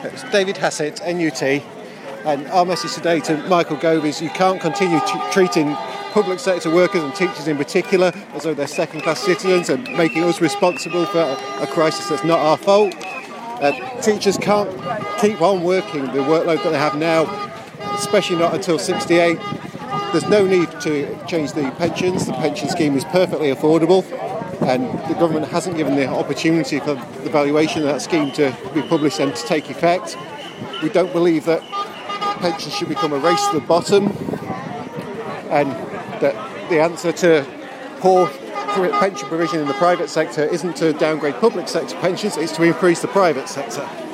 It's David Hassett, NUT, and our message today to Michael Gove is you can't continue treating public sector workers and teachers in particular as though they're second-class citizens and making us responsible for a crisis that's not our fault. Teachers can't keep on working the workload that they have now, especially not until 68. There's no need to change the pensions. The pension scheme is perfectly affordable, and the government hasn't given the opportunity for the valuation of that scheme to be published and to take effect. We don't believe that pensions should become a race to the bottom, and that the answer to poor pension provision in the private sector isn't to downgrade public sector pensions, it's to increase the private sector.